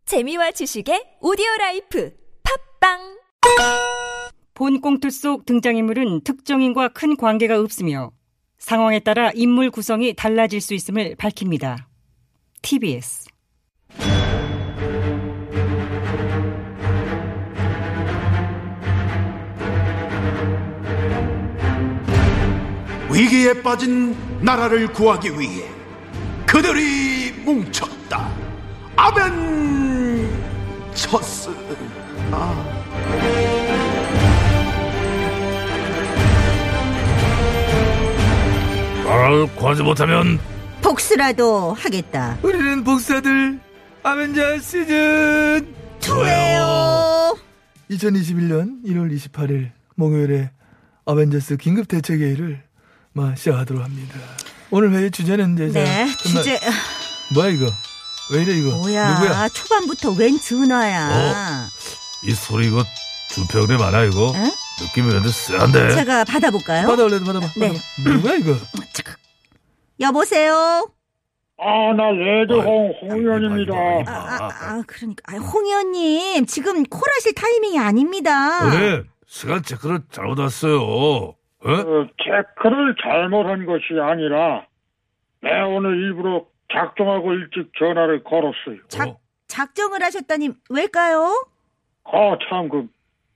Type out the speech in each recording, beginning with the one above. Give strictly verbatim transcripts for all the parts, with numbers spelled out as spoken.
재미와 지식의 오디오라이프 팝빵. 본 꽁트 속 등장인물은 특정인과 큰 관계가 없으며 상황에 따라 인물 구성이 달라질 수 있음을 밝힙니다. 티비에스. 위기에 빠진 나라를 구하기 위해 그들이 뭉쳤다. 아벤처스. 아. 나라를 구하지 못하면 복수라도 하겠다. 우리는 복사들 아벤져 시즌 투예요. 이천이십일년 일월 이십팔일 목요일에 어벤져스 긴급 대책회의를 막 시작하도록 합니다. 오늘 회의 주제는 이제 네 정말... 주제 뭐야 이거 왜 이래 이거 뭐야 누구야? 초반부터 웬 전화야. 어? 이 소리 이거 주평대 많아 이거. 에? 느낌이 완전 쎄한데. 제가 받아볼까요? 받아 원래도 받아봐. 네. 받아봐. 누구야 이거? 여보세요. 아, 나 레드홍 홍 의원입니다. 아, 아, 아 그러니까 아, 홍 의원님 지금 콜하실 타이밍이 아닙니다. 그래 시간 체크를 잘못 왔어요. 어? 그 체크를 잘못한 것이 아니라 내가 오늘 일부러 작정하고 일찍 전화를 걸었어요. 작, 작정을 하셨다니 왜일까요? 아, 참, 그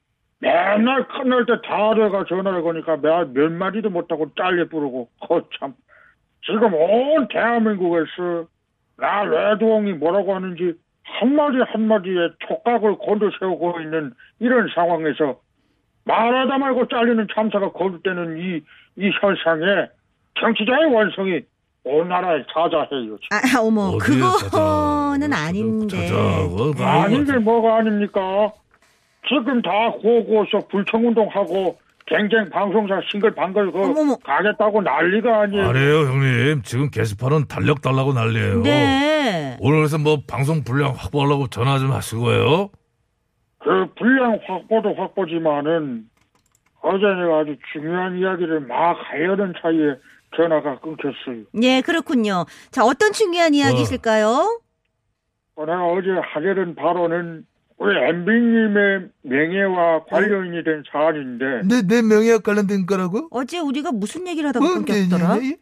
맨날 끝날 때 다 내가 전화를 거니까 몇, 몇 마디도 못하고 짧게 부르고 어, 참. 지금 온 대한민국에서 나 레드홍이 뭐라고 하는지 한마디 한마디에 촉각을 곤두세우고 있는 이런 상황에서 말하다 말고 잘리는 참사가 거듭되는 이, 이 현상에 정치자의 완성이 온 나라에 자자해요. 아, 어머, 그거는 찾아, 아닌데. 찾아, 뭐, 뭐, 아닌 게 뭐가 아닙니까? 지금 다 고고서 불청운동하고 갱쟁 방송사 싱글 방글 그 어머머. 가겠다고 난리가 아니에요. 아니에요 형님. 지금 게시판은 달력 달라고 난리예요. 네. 오늘 그래서 뭐 방송 분량 확보하려고 전화 좀 하시고요. 그 분량 확보도 확보지만은 어제 내가 아주 중요한 이야기를 막 하려는 사이에 전화가 끊겼어요. 네, 그렇군요. 자, 어떤 중요한 이야기실까요? 어, 내가 어제 하려는 발언은 우리 엠비님의 명예와 관련이 된 사안인데 내, 내 명예와 관련된 거라고? 어제 우리가 무슨 얘기를 하다가 뭐, 끊겼더라? 네, 네, 네.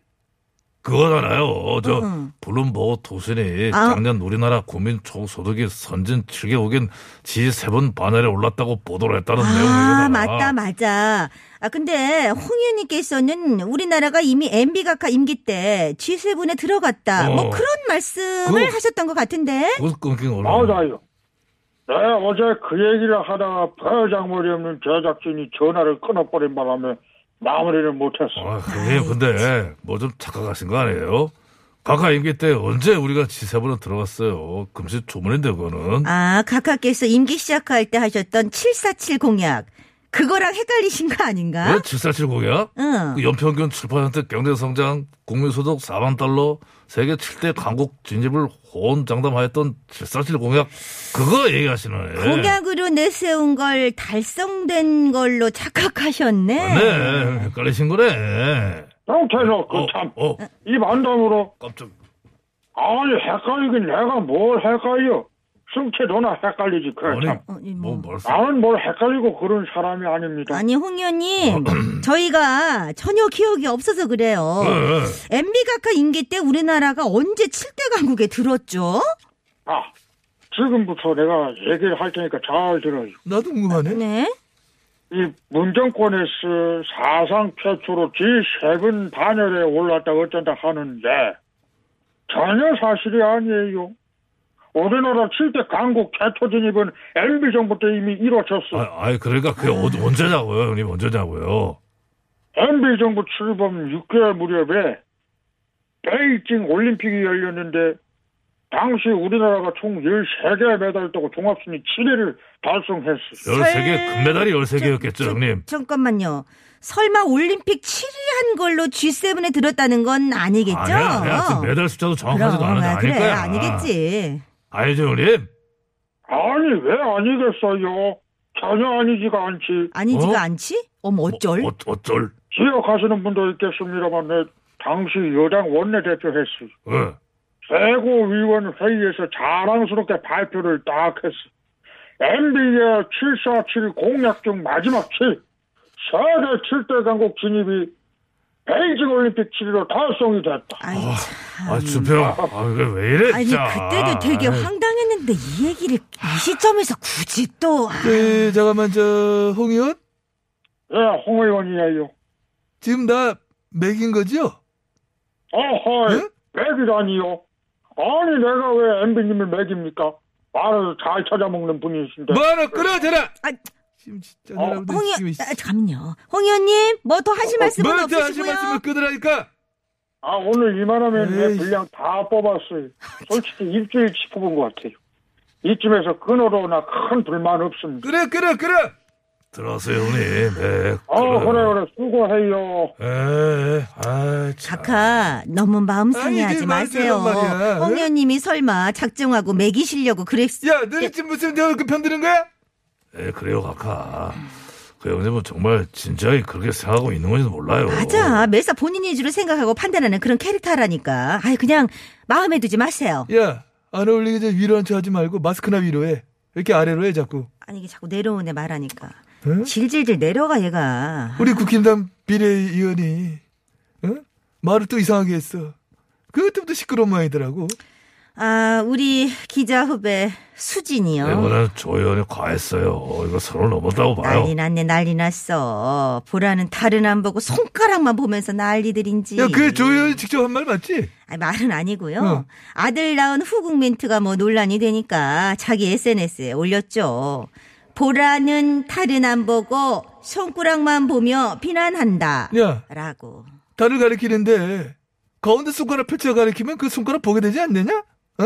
그거잖아요. 저 응. 블룸버그 통신이 아. 작년 우리나라 국민 총소득이 선진 칠 개국인 지 세븐 반열에 올랐다고 보도를 했다는 아, 내용이잖아. 맞다, 맞아. 아, 근데 홍 의원님께서는 우리나라가 이미 엠비 각하 임기 때 지 세븐에 들어갔다. 어. 뭐 그런 말씀을 그거- 하셨던 것 같은데. 그거 끊긴 걸로. 맞아요. 내가 어제 그 얘기를 하다가 배장머리 없는 제작진이 전화를 끊어버린 바람에 마무리를 못했어. 아, 형님, 근데 뭐 좀 착각하신 거 아니에요? 각하 임기 때 언제 우리가 지 세븐에 들어갔어요? 금시 초문인데 그거는. 아, 각하께서 임기 시작할 때 하셨던 칠사칠 공약. 그거랑 헷갈리신 거 아닌가? 왜 칠사칠 공약? 응. 그 연평균 칠 퍼센트 경제성장, 국민소득 사만 달러, 세계 칠 대 강국 진입을 호언장담하였던 칠사칠 공약, 그거 얘기하시는 애. 공약으로 내세운 걸 달성된 걸로 착각하셨네. 네, 헷갈리신 거네. 그렇게해서 그 어, 참 어, 입 안 다물어. 깜짝. 아니 헷갈리긴 내가 뭘 헷갈려. 승채 너나 헷갈리지. 그래 아니, 참. 아니, 뭐, 뭐. 말씀. 나는 뭘 헷갈리고 그런 사람이 아닙니다. 아니, 홍 의원님, 저희가 전혀 기억이 없어서 그래요. 네. 엠비 각하 임기 때 우리나라가 언제 칠 대 강국에 들었죠? 아, 지금부터 내가 얘기를 할 테니까 잘 들어요. 나도 궁금하네. 네. 이 문정권에서 사상 최초로 지 세븐 반열에 올랐다 어쩐다 하는데 전혀 사실이 아니에요. 우리나라 칠 대 강국 최초 진입은 엠비 정부 때 이미 이루어졌어. 아, 아니, 그러니까 그게 어, 언제냐고요, 형님, 언제냐고요. 엠비 정부 출범 육 개월 무렵에 베이징 올림픽이 열렸는데 당시 우리나라가 총 열세 개 메달 따고 종합순위 칠 위를 달성했어. 열세 개, 금메달이 열세 개였겠죠, 저, 형님. 잠깐만요. 설마 올림픽 칠 위 한 걸로 지 세븐에 들었다는 건 아니겠죠? 아니야, 아니야. 지금 메달 숫자도 정확하지도 그럼, 않은데 아, 아닐 그래, 거야. 아니겠지. 아니죠, 형님? 아니 왜 아니겠어요? 전혀 아니지가 않지. 아니지가 어? 않지? 어머, 어쩔? 어, 어쩔? 기억하시는 분도 있겠습니다만 내 당시 여당 원내대표 했어요. 예. 최고위원 회의에서 자랑스럽게 발표를 딱 했어. 엠비의 칠사칠 공약 중 마지막 칠, 세계 칠 대 강국 진입이 베이징 올림픽 치르러 달성이 됐다. 아이, 참. 아, 주평, 아, 이게 왜 이래, 아니, 진짜. 그때도 되게 황당했는데 이 얘기를 이 시점에서 굳이 또. 아. 네, 잠깐만, 저, 홍 의원? 예, 홍 의원이에요. 지금 나 맥인 거죠? 어허, 네? 맥이라니요? 아니, 내가 왜 엠비님을 맥입니까? 말을 잘 찾아먹는 분이신데. 뭐하러 끌어져라! 아, 지금 진짜, 어, 나라고 홍 의원, 지금, 아, 잠깐만요. 홍 의원님, 뭐 더 하실 말씀은 뭘 더 하실 없으시고요? 말씀을 끄더라니까! 아, 오늘 이만하면 내 에이. 분량 다 뽑았어요. 솔직히 일주일치 뽑은 것 같아요. 이쯤에서 끊어도나 큰 불만 없습니다. 끌어, 끌어, 끌어! 들어가세요, 형님. 네. 아, 그래, 그래, 수고해요. 에, 아, 참. 각하, 너무 마음 상해하지 아니, 이게 마세요. 말이야, 말이야. 홍 의원님이 설마 작정하고 매기시려고 그랬... 야, 너네 지금 무슨 저그 편드는 거야? 에, 그래요, 각하. 그 형님은 정말 진지하게 그렇게 생각하고 있는 건지도 몰라요. 맞아. 매사 본인 위주로 생각하고 판단하는 그런 캐릭터라니까. 아이, 그냥 마음에 두지 마세요. 야, 안 어울리게 저 위로한 척 하지 말고 마스크나 위로해. 왜 이렇게 아래로 해, 자꾸. 아니, 이게 자꾸 내려오네 말하니까. 응? 질질질 내려가 얘가. 우리 국힘당 비례의원이, 어? 말을 또 이상하게 했어. 그때부터 시끄러운 모양이더라고. 아, 우리 기자 후배 수진이요. 이번엔 조 의원이 과했어요. 이거 서로 넘었다고 봐요. 난리 났네, 난리 났어. 보라는 달은 안 보고 손가락만 보면서 난리들인지. 야, 그 조의원이 직접 한 말 맞지? 아니, 말은 아니고요. 어. 아들 낳은 후국 멘트가 뭐 논란이 되니까 자기 에스엔에스에 올렸죠. 보라는 달은 안 보고 손가락만 보며 비난한다. 야, 라고. 달을 가리키는데 가운데 손가락 펼쳐 가리키면 그 손가락 보게 되지 않느냐? 어?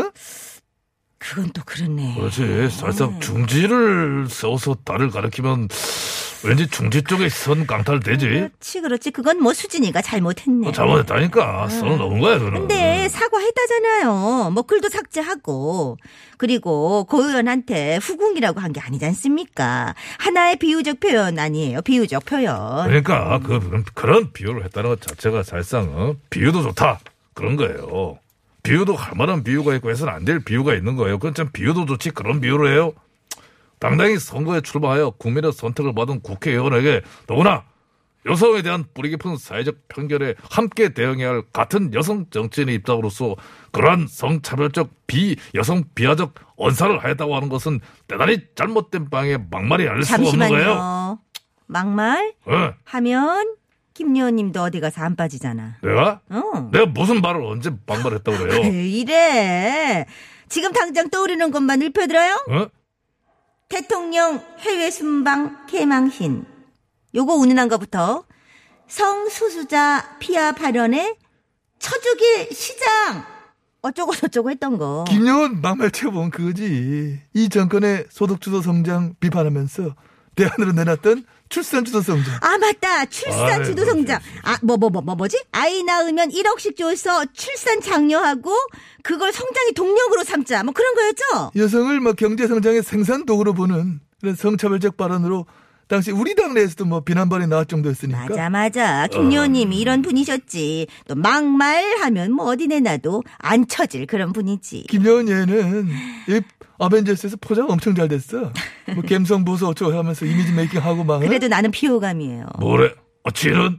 그건 또 그렇네. 그렇지. 사실상 중지를 세워서 달을 가리키면 왠지 중지 쪽에 선 강탈되지. 그렇지, 그렇지. 그건 뭐 수진이가 잘못했네. 어, 잘못했다니까. 선을 넘은 거야, 그는. 근데 사과했다잖아요. 뭐 글도 삭제하고. 그리고 고 의원한테 후궁이라고 한 게 아니지 않습니까? 하나의 비유적 표현 아니에요. 비유적 표현. 그러니까 그 그런, 그런 비유를 했다는 것 자체가 사실상 어? 비유도 좋다 그런 거예요. 비유도 할 만한 비유가 있고 해서는 안 될 비유가 있는 거예요. 그건 참 비유도 좋지 그런 비유를 해요. 당당히 선거에 출마하여 국민의 선택을 받은 국회의원에게 더구나 여성에 대한 뿌리 깊은 사회적 편견에 함께 대응해야 할 같은 여성 정치인의 입장으로서 그러한 성차별적 비여성 비하적 언사를 하였다고 하는 것은 대단히 잘못된 방에 막말이 아닐 수가 없는 거예요. 잠시만요. 막말 어, 하면 김 의원님도 어디 가서 안 빠지잖아. 내가? 어. 내가 무슨 말을 언제 막말했다고 그래요? 왜 이래? 지금 당장 떠오르는 것만 읊어드려요? 어? 대통령 해외 순방 개망신. 요거 운운한 거부터 성수수자 피아 발언에 쳐주기 시장 어쩌고 저쩌고 했던 거. 김영은 막말 채워본 그거지. 이 정권의 소득주도 성장 비판하면서 대안으로 내놨던 출산주도 성장. 아 맞다. 출산 아이고, 주도 성장. 아 뭐 뭐 뭐 뭐 뭐지? 아이 낳으면 일억씩 줘서 출산 장려하고 그걸 성장의 동력으로 삼자. 뭐 그런 거였죠? 여성을 막 경제 성장의 생산 도구로 보는 그런 성차별적 발언으로 당시 우리 당내에서도 뭐 비난발이 나올 정도였으니까. 맞아 맞아. 김 의원님이 이런 분이셨지. 또 막말하면 뭐 어디 내놔도 안 쳐질 그런 분이지. 김여은 얘는 이 아벤져스에서 포장 엄청 잘 됐어. 뭐 감성 보소 어쩌고 하면서 이미지 메이킹하고 막. 그래도 나는 비호감이에요. 뭐래? 어, 지는?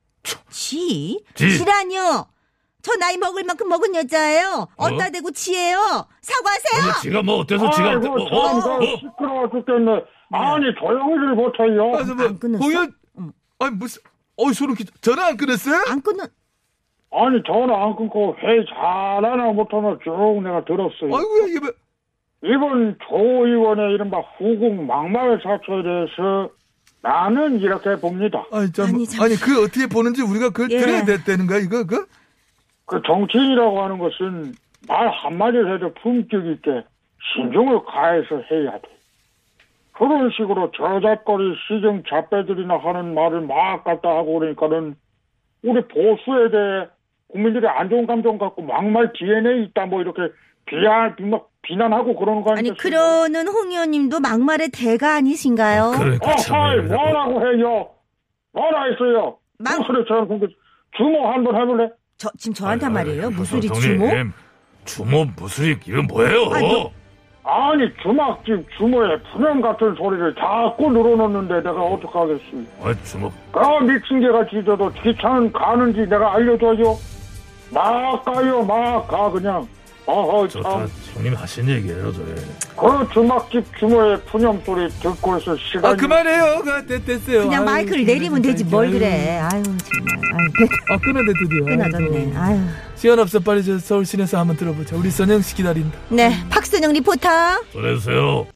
지? 지. 지라뇨. 저 나이 먹을 만큼 먹은 여자예요. 어따 대고 지예요. 사과하세요. 근데 지가 뭐 어때서 지가 어때? 아이고, 어, 어, 참, 어, 그 시끄러워 죽겠네. 아니, 조용히를 못해요. 그래서 뭐 안 끊었어? 공연 응. 아니 무슨 어이 소름 끼쳐. 전화 안 끊었어요? 안 끊는. 아니, 전화 안 끊고 회의 잘하나 못하나 쭉 내가 들었어요. 아이고야 이게 뭐. 이번 조 의원의 이른바 후국 막말 사태에 대해서 나는 이렇게 봅니다. 아니 참 아니, 아니, 참. 아니 그 어떻게 보는지 우리가 그 예. 들어야 됐다는 거야 이거 그? 그 정치인이라고 하는 것은 말 한마디를 해도 품격 있게 신중을 가해서 해야 돼. 그런 식으로 저잣거리 시정 잡배들이나 하는 말을 막 갖다 하고 그러니까는 우리 보수에 대해 국민들이 안 좋은 감정 갖고 막말 디엔에이 있다 뭐 이렇게 비난, 비난, 비난하고 그러는 거 아니 아니겠어요? 그러는 홍 의원님도 막말의 대가 아니신가요? 그러니까 어, 참. 하이, 뭐라고 해요? 뭐라 했어요? 막- 무슨 저런 공 주모 한번 해볼래? 저 지금 저한테 한 아니, 말이에요? 아니, 무슨 이 형님, 주모? 주모 무술이 이건 뭐예요? 아, 너- 아니 주막집 주모의 푸념 같은 소리를 자꾸 늘어놓는데 내가 어떡하겠어. 아, 주모. 그 미친 개가 짖어도 기차는 가는지 내가 알려줘요. 막 가요 막 가 그냥. 어허 저 다 참. 형님 하신 얘기예요, 저. 그 주막집 주모의 푸념 소리 듣고 있을 시간이. 아 그만해요. 그 됐, 됐어요. 그냥 아유, 마이크를 진짜, 내리면 진짜, 되지 뭘 아유. 그래. 아유 정말. 아유, 됐- 아 끊어내 드디어. 끊어졌네. 아이고. 아유. 시간 없어 빨리 저 서울 시내에서 한번 들어보자. 우리 선영 씨 기다린다. 네, 박선영 리포터. 전해주세요.